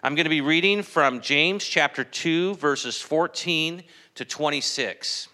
I'm going to be reading from James chapter 2, verses 14 to 26.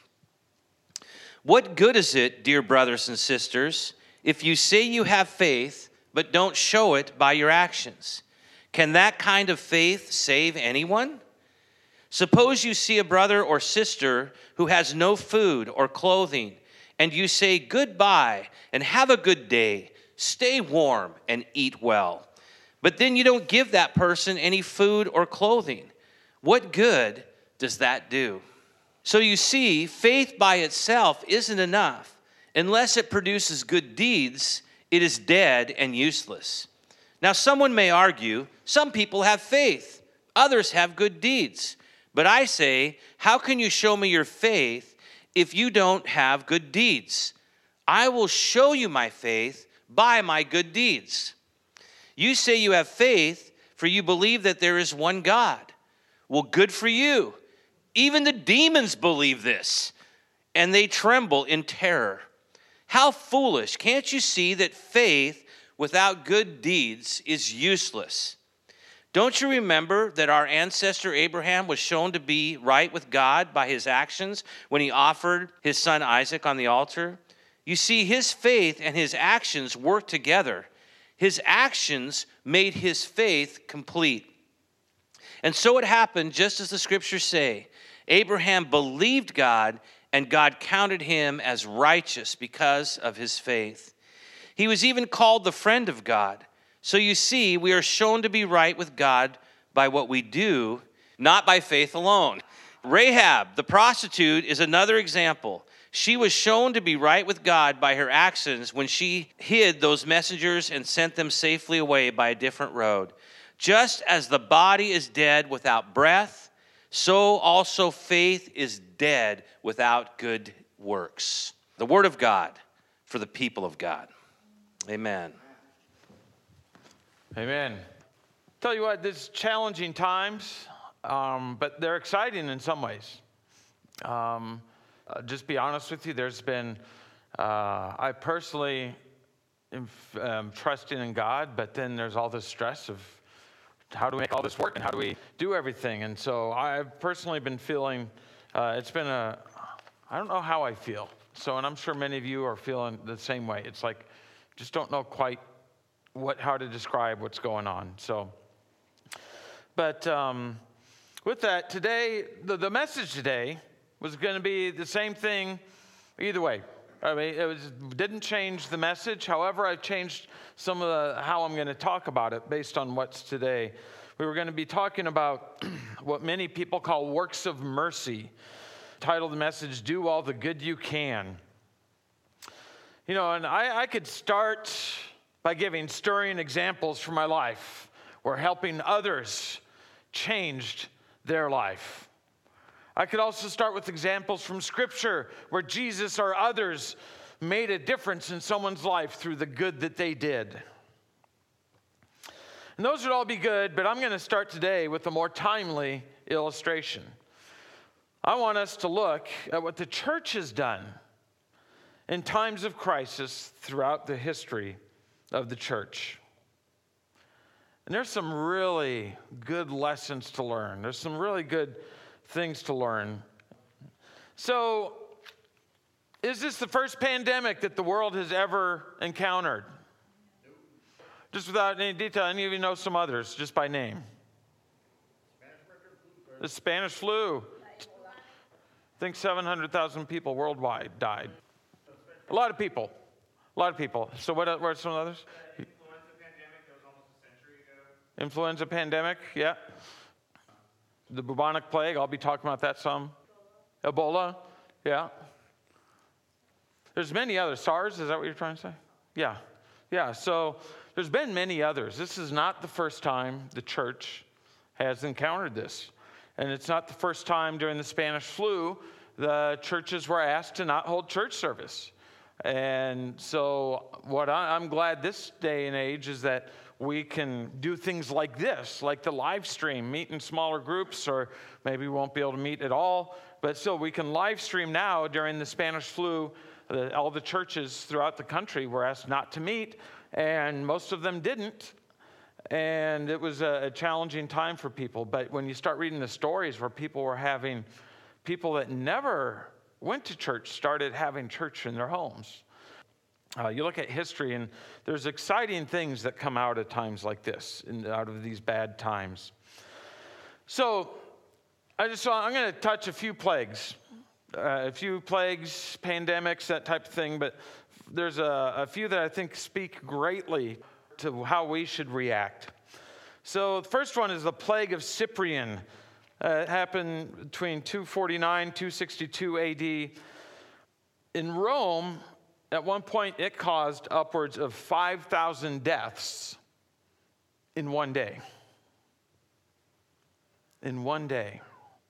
What good is it, dear brothers and sisters, if you say you have faith, but don't show it by your actions? Can that kind of faith save anyone? Suppose you see a brother or sister who has no food or clothing, and you say goodbye and have a good day, stay warm and eat well. But then you don't give that person any food or clothing. What good does that do? So you see, faith by itself isn't enough. Unless it produces good deeds, it is dead and useless. Now someone may argue, some people have faith, others have good deeds. But I say, how can you show me your faith if you don't have good deeds? I will show you my faith by my good deeds. You say you have faith, for you believe that there is one God. Well, good for you. Even the demons believe this, and they tremble in terror. How foolish! Can't you see that faith without good deeds is useless? Don't you remember that our ancestor Abraham was shown to be right with God by his actions when he offered his son Isaac on the altar? You see, his faith and his actions worked together. His actions made his faith complete. And so it happened just as the scriptures say. Abraham believed God, and God counted him as righteous because of his faith. He was even called the friend of God. So you see, we are shown to be right with God by what we do, not by faith alone. Rahab, the prostitute, is another example. She was shown to be right with God by her actions when she hid those messengers and sent them safely away by a different road. Just as the body is dead without breath, so also faith is dead without good works. The word of God for the people of God. Amen. Amen. Tell you what, this is challenging times, but they're exciting in some ways. Just be honest with you, there's been, I personally am trusting in God, but then there's all this stress of how do we make all this work and how do we do everything? And so I've personally been feeling, it's been I don't know how I feel. So, and I'm sure many of you are feeling the same way. It's like, just don't know quite how to describe what's going on. So, but with that, today, the message today was going to be the same thing either way. I mean, didn't change the message. However, I've changed some of how I'm going to talk about it based on what's today. We were going to be talking about what many people call works of mercy. Titled the message, Do All the Good You Can. You know, and I could start by giving stirring examples from my life where helping others changed their life. I could also start with examples from Scripture where Jesus or others made a difference in someone's life through the good that they did. And those would all be good, but I'm going to start today with a more timely illustration. I want us to look at what the church has done in times of crisis throughout the history of the church. And there's some really good lessons to learn. There's some really good things to learn. So, is this the first pandemic that the world has ever encountered? Nope. Just without any detail, any of you know some others, just by name? The Spanish flu. I think 700,000 people worldwide died. A lot of people. So what are some others? Influenza pandemic, that was almost a century ago. Influenza pandemic, yeah. The bubonic plague, I'll be talking about that some. Ebola, yeah. There's many others. SARS, is that what you're trying to say? Yeah, so there's been many others. This is not the first time the church has encountered this. And it's not the first time during the Spanish flu the churches were asked to not hold church service. And so what I'm glad this day and age is that we can do things like this, like the live stream, meet in smaller groups, or maybe we won't be able to meet at all. But still, we can live stream now during the Spanish flu. All the churches throughout the country were asked not to meet, and most of them didn't. And it was a challenging time for people. But when you start reading the stories where people that never went to church started having church in their homes. You look at history, and there's exciting things that come out at times like this, out of these bad times. So I'm going to touch a few plagues, pandemics, that type of thing. But there's a few that I think speak greatly to how we should react. So the first one is the plague of Cyprian. It happened between 249, 262 AD. In Rome, at one point, it caused upwards of 5,000 deaths in one day. In one day.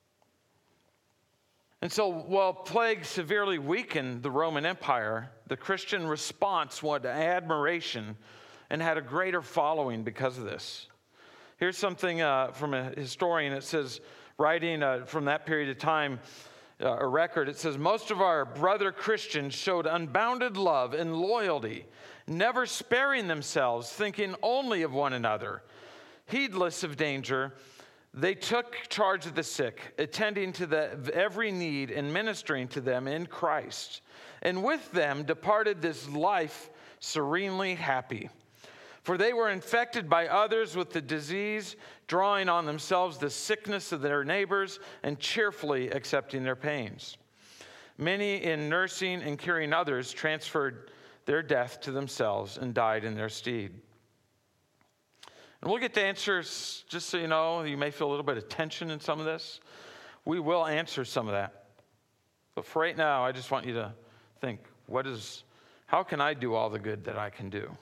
And so while plague severely weakened the Roman Empire, the Christian response won admiration and had a greater following because of this. Here's something from a historian. It says, writing from that period of time, a record, it says, most of our brother Christians showed unbounded love and loyalty, never sparing themselves, thinking only of one another. Heedless of danger, they took charge of the sick, attending to every need and ministering to them in Christ. And with them departed this life serenely happy. For they were infected by others with the disease, drawing on themselves the sickness of their neighbors and cheerfully accepting their pains. Many, in nursing and curing others, transferred their death to themselves and died in their stead. And we'll get to answers, just so you know, you may feel a little bit of tension in some of this. We will answer some of that. But for right now, I just want you to think, how can I do all the good that I can do?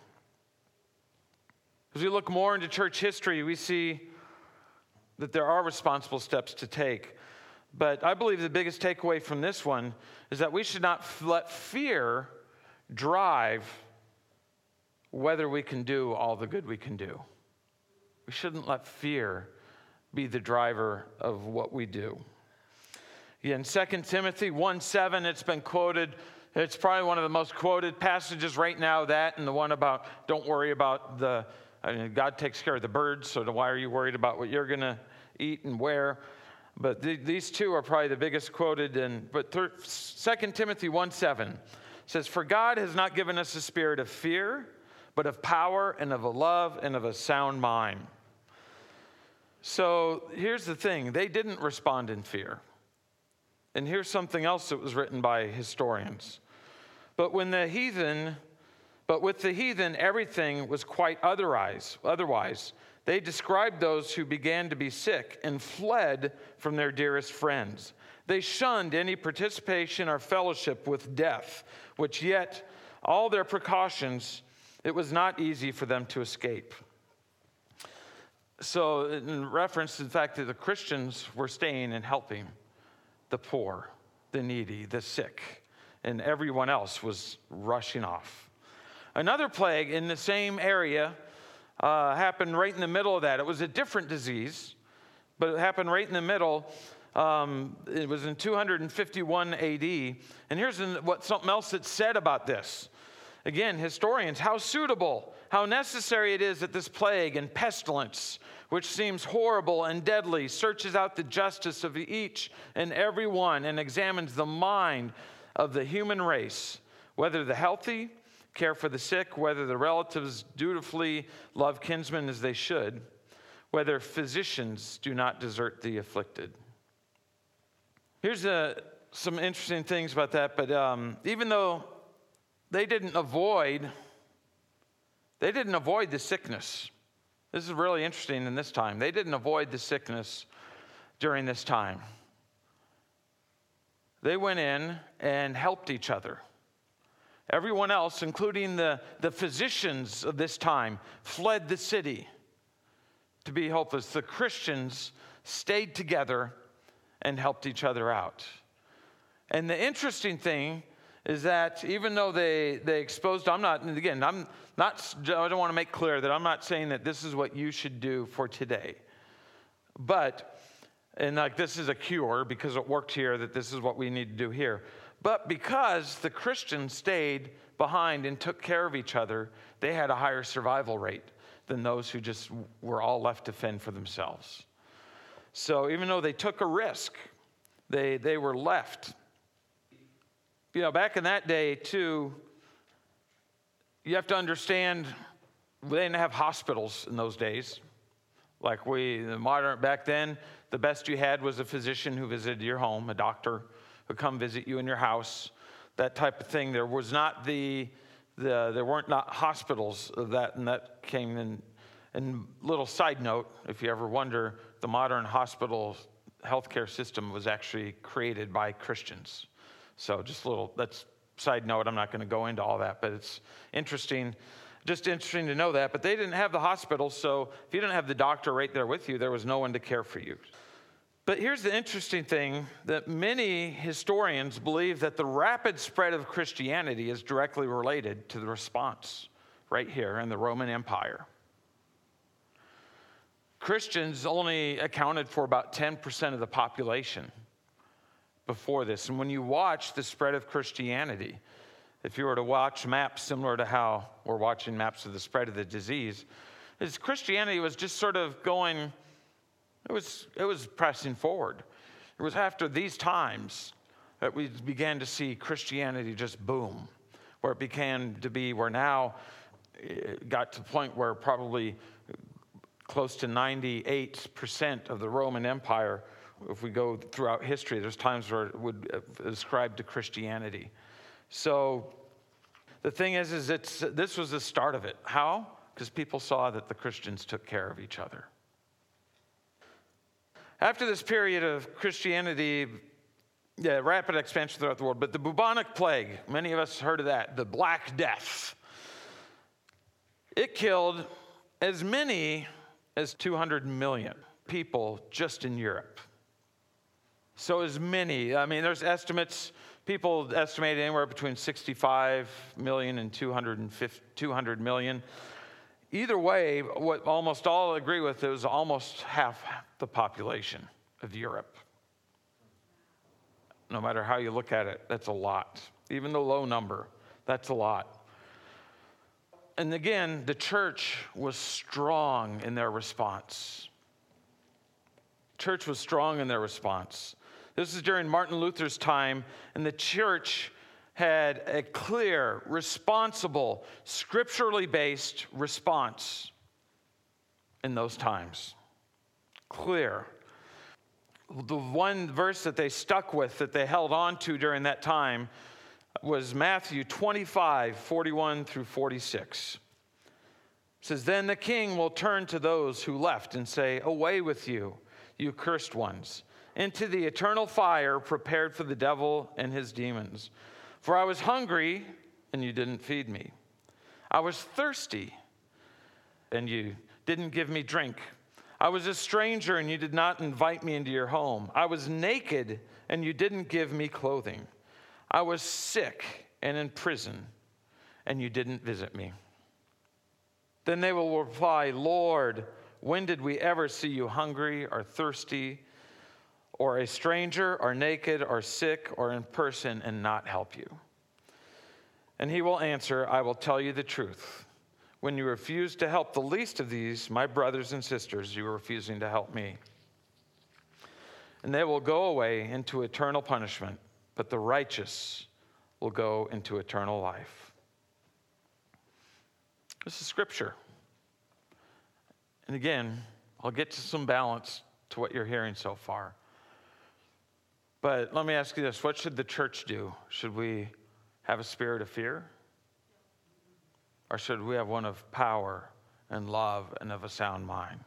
As we look more into church history, we see that there are responsible steps to take. But I believe the biggest takeaway from this one is that we should not let fear drive whether we can do all the good we can do. We shouldn't let fear be the driver of what we do. In 2 Timothy 1:7, it's been quoted. It's probably one of the most quoted passages right now, that and the one about don't worry about God takes care of the birds, so why are you worried about what you're going to eat and wear? But these two are probably the biggest quoted. 2 Timothy 1:7 says, for God has not given us a spirit of fear, but of power and of a love and of a sound mind. So here's the thing. They didn't respond in fear. And here's something else that was written by historians. But with the heathen, everything was quite otherwise. They described those who began to be sick and fled from their dearest friends. They shunned any participation or fellowship with death, which yet all their precautions, it was not easy for them to escape. So in reference to the fact that the Christians were staying and helping the poor, the needy, the sick, and everyone else was rushing off. Another plague in the same area happened right in the middle of that. It was a different disease, but it happened right in the middle. It was in 251 AD. And here's something else that's said about this. Again, historians, how suitable, how necessary it is that this plague and pestilence, which seems horrible and deadly, searches out the justice of each and every one and examines the mind of the human race, whether the healthy care for the sick, whether the relatives dutifully love kinsmen as they should, whether physicians do not desert the afflicted. Here's some interesting things about that, but even though they didn't avoid the sickness. This is really interesting in this time. They didn't avoid the sickness during this time. They went in and helped each other. Everyone else, including the physicians of this time, fled the city to be helpless. The Christians stayed together and helped each other out. And the interesting thing is that even though they exposed, I don't want to make clear that I'm not saying that this is what you should do for today. But, this is a cure because it worked here, that this is what we need to do here. But because the Christians stayed behind and took care of each other, they had a higher survival rate. than those who just were all left to fend for themselves. So even though they took a risk, they were left. You know, back in that day, too, you have to understand, they didn't have hospitals in those days. Like back then, the best you had was a physician who visited your home, a doctor who would come visit you in your house, that type of thing. There was not there weren't not hospitals of that, and that came in. And little side note, if you ever wonder, the modern hospital healthcare system was actually created by Christians. So that's side note. I'm not going to go into all that, but it's interesting. Just interesting to know that. But they didn't have the hospital, so if you didn't have the doctor right there with you, there was no one to care for you. But here's the interesting thing, that many historians believe that the rapid spread of Christianity is directly related to the response right here in the Roman Empire. Christians only accounted for about 10% of the population before this. And when you watch the spread of Christianity, if you were to watch maps similar to how we're watching maps of the spread of the disease, Christianity was just sort of going, it was pressing forward. It was after these times that we began to see Christianity just boom, where it began to be, where now it got to the point where probably close to 98% of the Roman Empire, if we go throughout history, there's times where it would ascribe to Christianity. So the thing is this was the start of it. How? Because people saw that the Christians took care of each other. After this period of Christianity, rapid expansion throughout the world, but the bubonic plague, many of us heard of that, the Black Death. It killed as many as 200 million people just in Europe. So as many, there's estimates, people estimate anywhere between 65 million and 200 million. Either way, what almost all agree with is almost half the population of Europe. No matter how you look at it, that's a lot. Even the low number, that's a lot. And again, the church was strong in their response. Church was strong in their response. This is during Martin Luther's time, and the church had a clear, responsible, scripturally based response in those times. Clear. The one verse that they stuck with, that they held on to during that time, was Matthew 25, 41 through 46. It says, "Then the king will turn to those who left and say, 'Away with you, you cursed ones, into the eternal fire prepared for the devil and his demons. For I was hungry, and you didn't feed me. I was thirsty, and you didn't give me drink. I was a stranger, and you did not invite me into your home. I was naked, and you didn't give me clothing. I was sick and in prison, and you didn't visit me.' Then they will reply, 'Lord, when did we ever see you hungry or thirsty, or a stranger or naked or sick or in person and not help you?' And he will answer, 'I will tell you the truth. When you refuse to help the least of these, my brothers and sisters, you are refusing to help me.' And they will go away into eternal punishment, but the righteous will go into eternal life." This is scripture. And again, I'll get to some balance to what you're hearing so far. But let me ask you this. What should the church do? Should we have a spirit of fear? Or should we have one of power and love and of a sound mind?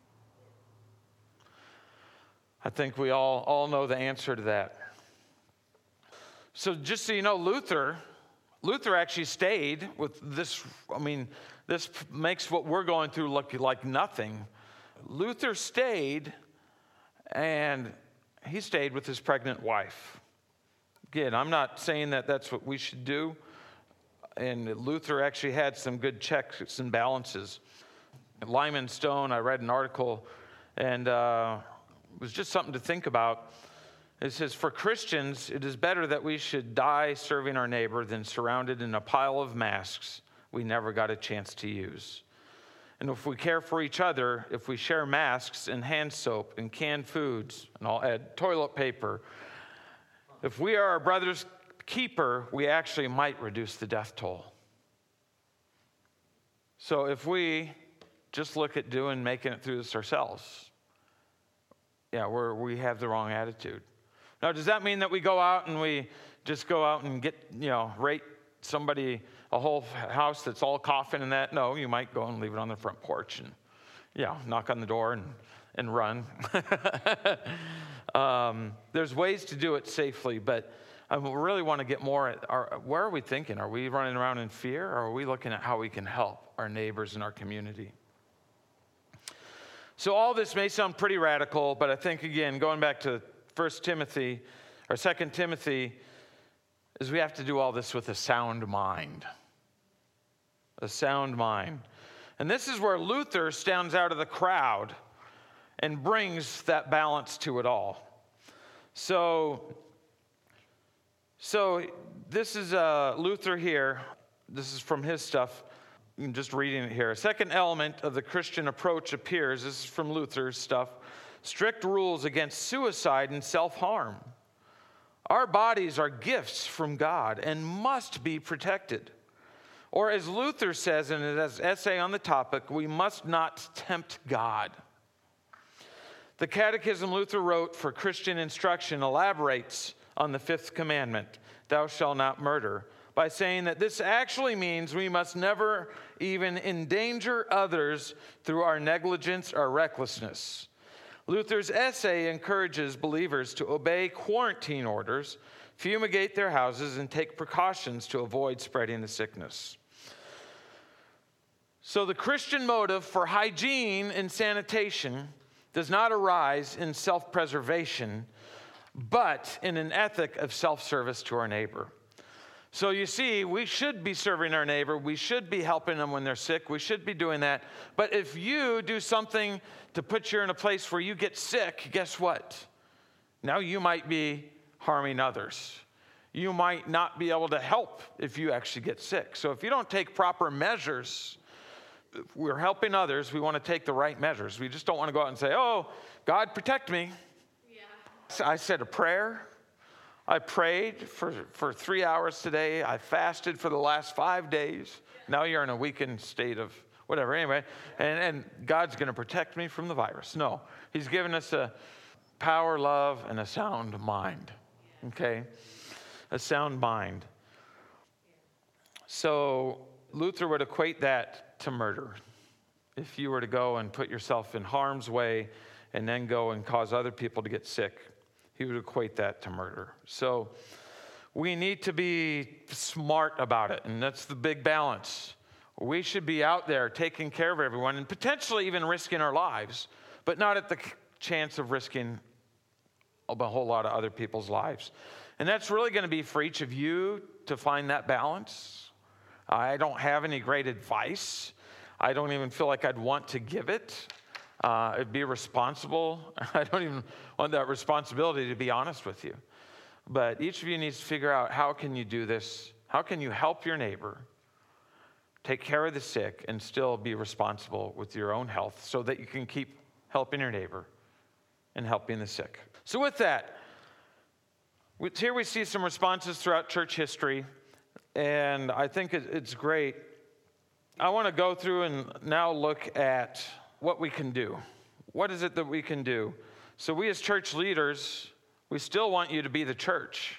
I think we all know the answer to that. So just so you know, Luther actually stayed with this. This makes what we're going through look like nothing. Luther stayed, and he stayed with his pregnant wife. Again, I'm not saying that that's what we should do. And Luther actually had some good checks and balances. Lyman Stone, I read an article, and it was just something to think about. It says, "For Christians, it is better that we should die serving our neighbor than surrounded in a pile of masks we never got a chance to use. and if we care for each other, if we share masks and hand soap and canned foods, and I'll add toilet paper, if we are our brother's keeper, we actually might reduce the death toll. So if we just look at making it through this ourselves, we have the wrong attitude. Now, does that mean that we go out and we just go out and get, rate somebody a whole house that's all coughing and that? No, you might go and leave it on the front porch and, knock on the door and run. There's ways to do it safely, but I really want to get more at where are we thinking? Are we running around in fear, or are we looking at how we can help our neighbors in our community? So all this may sound pretty radical, but I think, again, going back to 2 Timothy, is we have to do all this with a sound mind. A sound mind. And this is where Luther stands out of the crowd and brings that balance to it all. So this is Luther here. This is from his stuff. I'm just reading it here. A second element of the Christian approach appears. This is from Luther's stuff. Strict rules against suicide and self-harm. Our bodies are gifts from God and must be protected. Or as Luther says in his essay on the topic, we must not tempt God. The catechism Luther wrote for Christian instruction elaborates on the fifth commandment, thou shalt not murder, by saying that this actually means we must never even endanger others through our negligence or recklessness. Luther's essay encourages believers to obey quarantine orders, fumigate their houses, and take precautions to avoid spreading the sickness. So the Christian motive for hygiene and sanitation does not arise in self-preservation, but in an ethic of self-service to our neighbor. So you see, we should be serving our neighbor. We should be helping them when they're sick. We should be doing that. But if you do something to put you in a place where you get sick, guess what? Now you might be harming others. You might not be able to help if you actually get sick. So if you don't take proper measures, if we're helping others, we want to take the right measures. We just don't want to go out and say, oh, God, protect me. Yeah. I said a prayer. I prayed for 3 hours today. I fasted for the last 5 days. Now you're in a weakened state of whatever. Anyway, and God's going to protect me from the virus. No, he's given us a power, love, and a sound mind. Okay? A sound mind. So Luther would equate that to murder. If you were to go and put yourself in harm's way and then go and cause other people to get sick, he would equate that to murder. So we need to be smart about it, and that's the big balance. We should be out there taking care of everyone and potentially even risking our lives, but not at the chance of risking a whole lot of other people's lives. And that's really going to be for each of you to find that balance. I don't have any great advice. I don't even feel like I'd want to give it. It'd be responsible. I don't even want that responsibility, to be honest with you. But each of you needs to figure out, how can you do this? How can you help your neighbor, take care of the sick, and still be responsible with your own health so that you can keep helping your neighbor and helping the sick? So with that, here we see some responses throughout church history, and I think it's great. I want to go through and now look at what we can do. What is it that we can do? So we as church leaders, we still want you to be the church.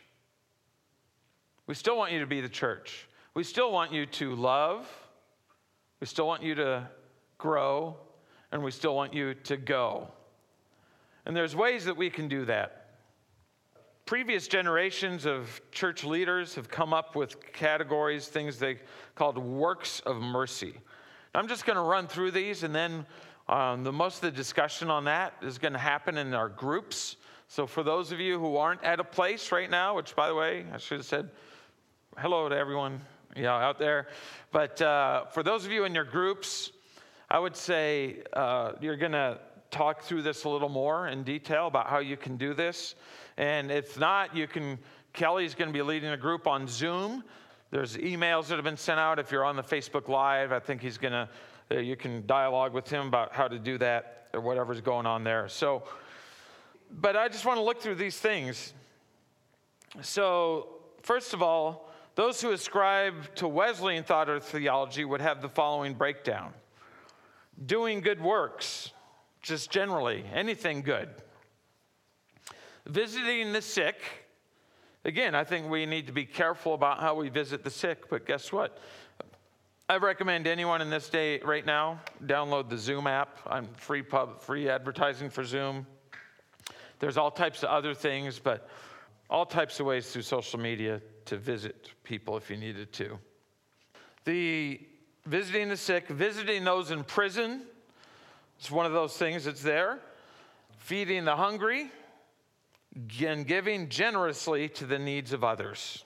We still want you to be the church. We still want you to love. We still want you to grow. And we still want you to go. And there's ways that we can do that. Previous generations of church leaders have come up with categories, things they called works of mercy. I'm just going to run through these, and then most of the discussion on that is going to happen in our groups. So for those of you who aren't at a place right now, which, by the way, I should have said hello to everyone out there. But for those of you in your groups, I would say you're going to talk through this a little more in detail about how you can do this. And if not, Kelly's going to be leading a group on Zoom. There's emails that have been sent out. If you're on the Facebook Live, I think he's going to You can dialogue with him about how to do that or whatever's going on there. So, but I just want to look through these things. So, first of all, those who ascribe to Wesleyan thought or theology would have the following breakdown. Doing good works, just generally, anything good. Visiting the sick. Again, I think we need to be careful about how we visit the sick, but guess what? I recommend anyone in this day right now, download the Zoom app. I'm free advertising for Zoom. There's all types of other things, but all types of ways through social media to visit people if you needed to. The visiting the sick, visiting those in prison, it's one of those things that's there. Feeding the hungry, and giving generously to the needs of others.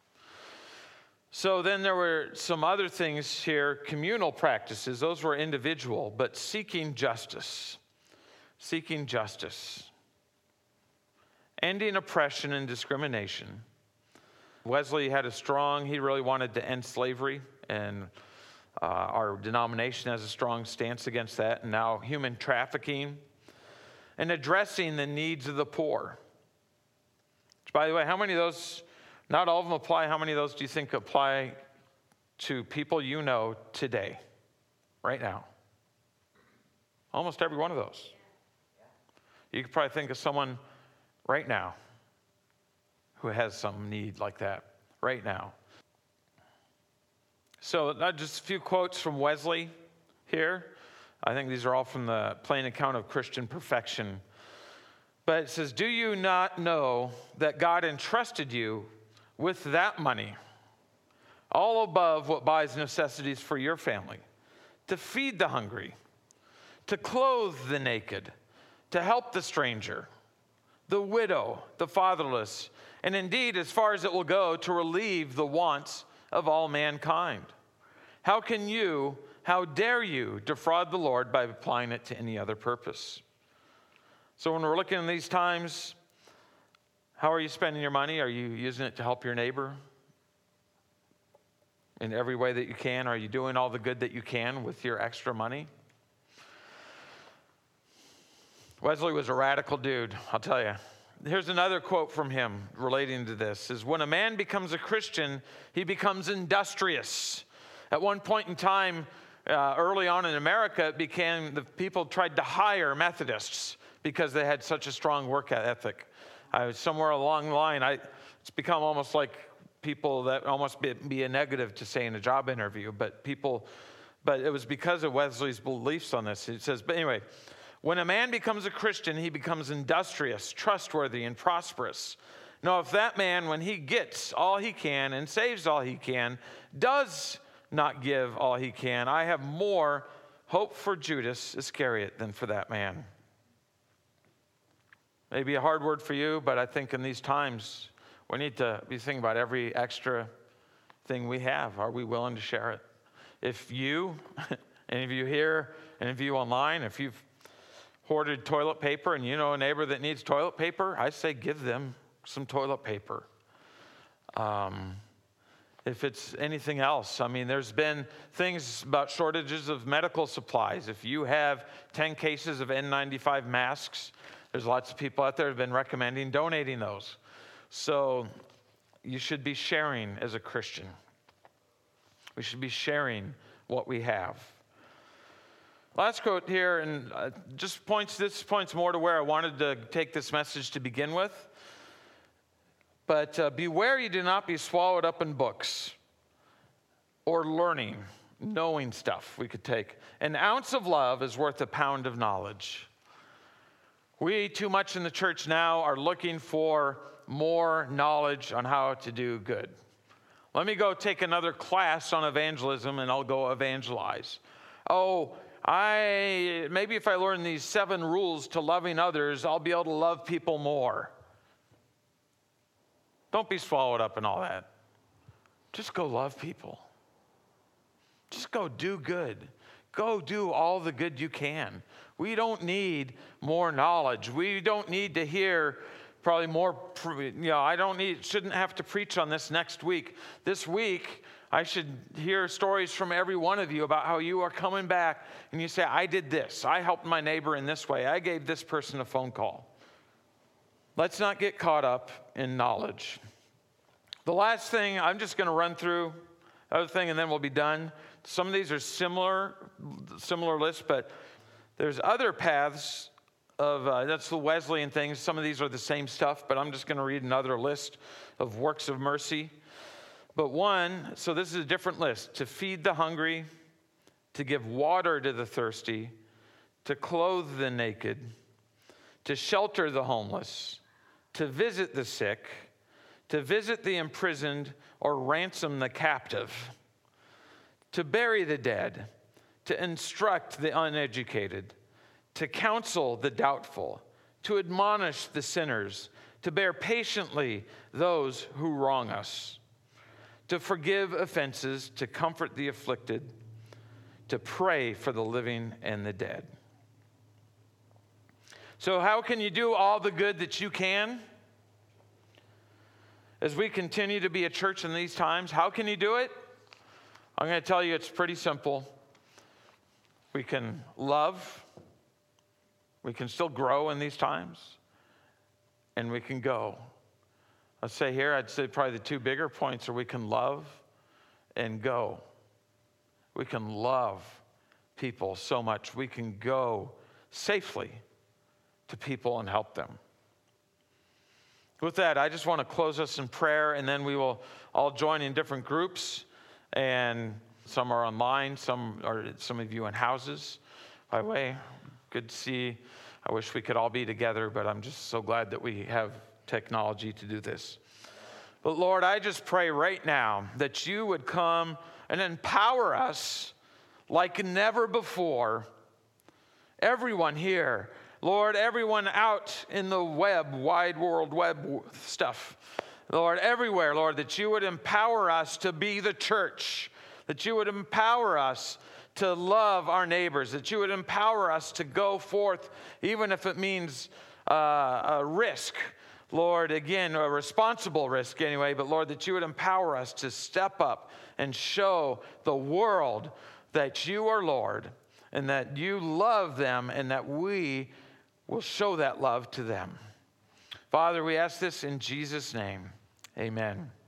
So then there were some other things here, communal practices. Those were individual, but seeking justice. Seeking justice. Ending oppression and discrimination. Wesley had he really wanted to end slavery, and our denomination has a strong stance against that, and now human trafficking, and addressing the needs of the poor. Which, by the way, how many of those, not all of them apply, how many of those do you think apply to people you know today, right now? Almost every one of those. You could probably think of someone right now who has some need like that, right now. So just a few quotes from Wesley here. I think these are all from the Plain Account of Christian Perfection. But it says, do you not know that God entrusted you with that money, all above what buys necessities for your family, to feed the hungry, to clothe the naked, to help the stranger, the widow, the fatherless, and indeed, as far as it will go, to relieve the wants of all mankind? How dare you defraud the Lord by applying it to any other purpose? So when we're looking in these times, how are you spending your money? Are you using it to help your neighbor in every way that you can? Are you doing all the good that you can with your extra money? Wesley was a radical dude, I'll tell you. Here's another quote from him relating to this, is when a man becomes a Christian, he becomes industrious. At one point in time, early on in America, the people tried to hire Methodists because they had such a strong work ethic. Somewhere along the line, it's become almost like people that almost be a negative to say in a job interview, but it was because of Wesley's beliefs on this. It says, but anyway, when a man becomes a Christian, he becomes industrious, trustworthy, and prosperous. Now, if that man, when he gets all he can and saves all he can, does not give all he can, I have more hope for Judas Iscariot than for that man. Maybe a hard word for you, but I think in these times, we need to be thinking about every extra thing we have. Are we willing to share it? If you, any of you here, any of you online, if you've hoarded toilet paper and you know a neighbor that needs toilet paper, I say give them some toilet paper. If it's anything else, there's been things about shortages of medical supplies. If you have 10 cases of N95 masks, there's lots of people out there who have been recommending donating those. So you should be sharing as a Christian. We should be sharing what we have. Last quote here, and this points more to where I wanted to take this message to begin with. But beware you do not be swallowed up in books or learning, knowing stuff we could take. An ounce of love is worth a pound of knowledge. We too much in the church now are looking for more knowledge on how to do good. Let me go take another class on evangelism and I'll go evangelize. Maybe if I learn these 7 rules to loving others, I'll be able to love people more. Don't be swallowed up in all that. Just go love people. Just go do good. Go do all the good you can. We don't need more knowledge. We don't need to hear probably more, I shouldn't have to preach on this next week. This week, I should hear stories from every one of you about how you are coming back and you say, I did this. I helped my neighbor in this way. I gave this person a phone call. Let's not get caught up in knowledge. The last thing, I'm just going to run through the other thing and then we'll be done. Some of these are similar lists, but there's other paths of, that's the Wesleyan things. Some of these are the same stuff, but I'm just going to read another list of works of mercy. But one, so this is a different list: to feed the hungry, to give water to the thirsty, to clothe the naked, to shelter the homeless, to visit the sick, to visit the imprisoned or ransom the captive, to bury the dead, to instruct the uneducated, to counsel the doubtful, to admonish the sinners, to bear patiently those who wrong us, to forgive offenses, to comfort the afflicted, to pray for the living and the dead. So how can you do all the good that you can? As we continue to be a church in these times, how can you do it? I'm going to tell you it's pretty simple. We can love. We can still grow in these times. And we can go. I'd say probably the two bigger points are we can love and go. We can love people so much. We can go safely to people and help them. With that, I just want to close us in prayer, and then we will all join in different groups. And some are online, some of you in houses. By the way, good to see. I wish we could all be together, but I'm just so glad that we have technology to do this. But Lord, I just pray right now that you would come and empower us like never before. Everyone here, Lord, everyone out in the wide world web stuff. Lord, everywhere, Lord, that you would empower us to be the church, that you would empower us to love our neighbors, that you would empower us to go forth, even if it means a risk. Lord, again, a responsible risk anyway, but Lord, that you would empower us to step up and show the world that you are Lord and that you love them and that we will show that love to them. Father, we ask this in Jesus' name. Amen.